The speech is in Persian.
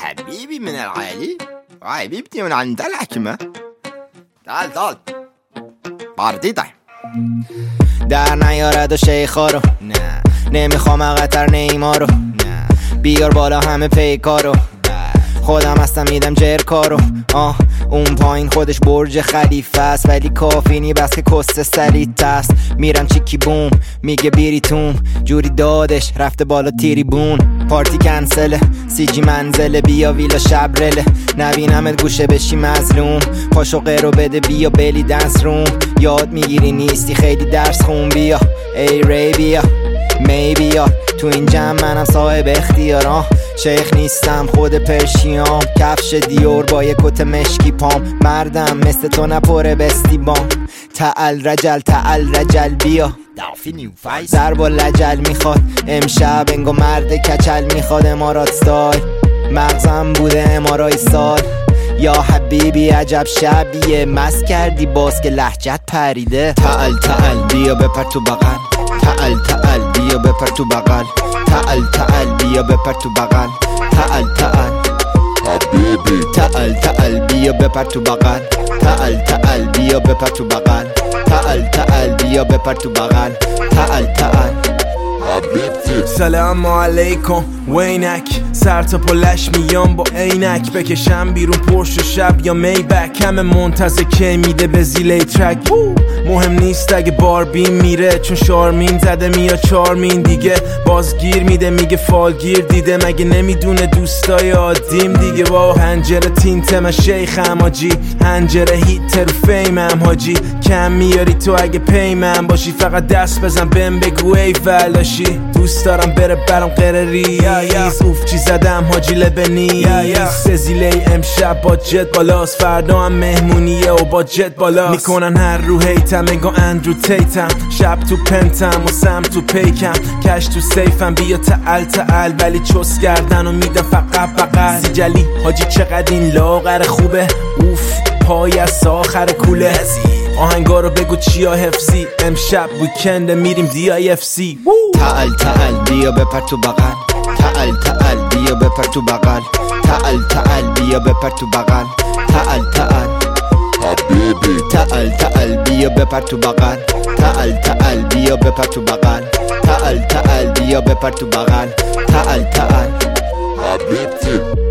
حبيبي من العالي وحبيبتي من عند الحكمة. تعال باردیدم در نیارد و شیخا رو، نه نمیخوام قطر نیما رو، نه بیار بالا همه پیکارو، خودم هستم میدم جرکارو. اون پایین خودش برج خلیفه است، ولی کافی نی بس که کست سلیت است. میرم چیکی بوم میگه بیریتون، جوری دادش رفته بالا تیری بون. پارتی کنسله سیجی منزله، بیا ویلا شبرله، نبینمت گوشه بشی مظلوم. پاشو قرو بده بیا بلی دنس روم، یاد میگیری نیستی خیلی درس خون. بیا ای ری بیا می بیا تو این جمع منم صاحب اختیارم. شیخ نیستم خود پرشیام، کفش دیور با یک کت مشکی پام. مردم مثل تو نپره بستی بام. تعال رجل بیا ضرب و لجل میخواد امشب، انگو مرد کچل میخواد. امارات ستایل مغزم بوده امارای سال. یا حبیبی عجب شبیه مست کردی باز که لهجت پریده. تعال بیا بپر تو بغل، تعال بیا بپر تو بغل، تعال بیا بپر تو بغل، تعال حبیبی تعال بیا بپر تو بغل، تعال بیا بپر تو بغل، تعال بیا بپر تو بغل، تعال سلام علیکم وینک، سر تا پلش میام با عینک. بکشم بیرون پرش و شب یا میبک، همه منتظر کی میده به زیلی ترک. مهم نیست اگه باربین میره، چون شارمین زده میاد چارمین دیگه. بازگیر میده میگه فالگیر دیده، مگه نمیدونه دوستای عادیم دیگه. با هنجره تینته من شیخم حاجی، هنجره هیتر و فیمم حاجی. کم میاری تو اگه پیمم باشی، فقط دست بزن بهم بگو ای ولاشی. دوست دارم بره برام قرریز، اوف چی زدم حاجی لبنیز. سزیلی امشب با جت بالاست، فردا هم مهمونیه و با جت بالاست. میکنن هر رو هیتم انگار اندرو تیتم، شب تو پنتم و سم تو پیکم. کش تو سیفم بیا تعال ولی چوس کردن و میدم فقط سیجلی حاجی. چقدر این لاغر خوبه، اوف پای از آخر کوله. آهنگارو بگو چیا حفظی، امشب ویکند میریم DIFC. تعال بیا بپر تو بغل، تعال بیا بپر تو بغل، تعال بیا بپر تو بغل، تعال حبیبی تعال بیا بپر تو بغل، تعال بیا بپر تو بغل، تعال بیا بپر تو بغل، تعال حبیبی.